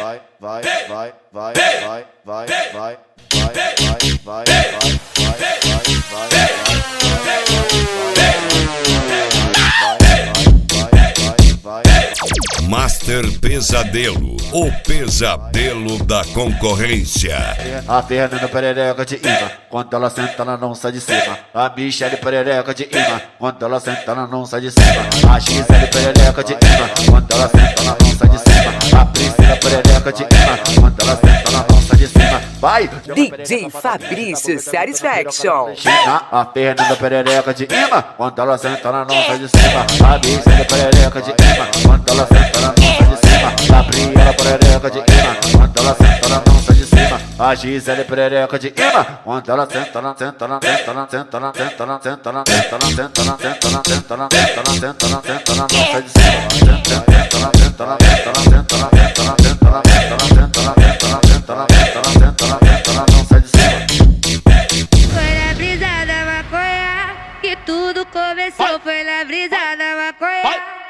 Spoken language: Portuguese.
Master Pesadelo, o pesadelo da concorrência. A Fernanda perereca de imã, quando ela senta ela não sai de cima. A Michelle perereca de imã, quando ela senta ela não sai de cima. A Gisele perereca de imã, quando ela senta ela não sai de cima. A Priscila perereca de imã, quando ela senta ela não sai de cima. Vai! DJ Fabrício Satisfaction. A Fernanda perereca de imã, quando ela senta ela não sai de cima. A Michelle perereca de imã, quando ela senta ela não sai de cima. A Briela perereca de imã, quando ela senta ela não sai de cima. A Gisele perereca de imã, quando ela senta ela senta ela senta ela senta ela senta ela senta ela senta ela senta ela senta ela senta ela senta ela senta ela senta ela não sai de cima. Senta ela senta ela senta ela senta ela senta ela senta ela senta ela senta ela senta ela senta ela senta ela senta ela senta ela não sai de cima. Foi na brisa da maconha que tudo começou. Foi na brisa da maconha